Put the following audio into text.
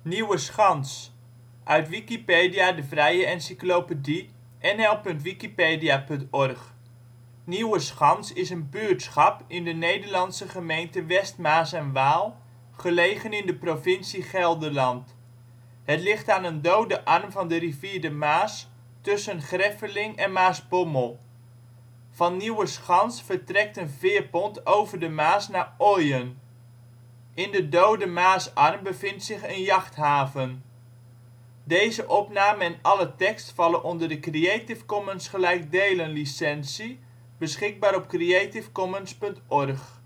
Nieuweschans, uit Wikipedia, de vrije encyclopedie. nl.wikipedia.org. Nieuweschans is een buurtschap in de Nederlandse gemeente West Maas en Waal, gelegen in de provincie Gelderland. Het ligt aan een dode arm van de rivier de Maas tussen Greffeling en Maasbommel. Van Nieuweschans vertrekt een veerpont over de Maas naar Oijen. In de dode Maasarm bevindt zich een jachthaven. Plaatsen in de gemeente Winsum Dorpen: Bilthoven · De Maas · Trimunt · Willemstad · Zethuis Groningen: Steden en dorpen in Gelderland Nederland: Provincies · Gemeenten 51° 58 ' NB, 5° 34 ' OL Algemeen Inwoners (1 januari 2010) 14.972 Overig Postcode 9832 Netnummer 0318 Portaal Nederland Deze opname en alle tekst vallen onder de Creative Commons gelijkdelen licentie, beschikbaar op creativecommons.org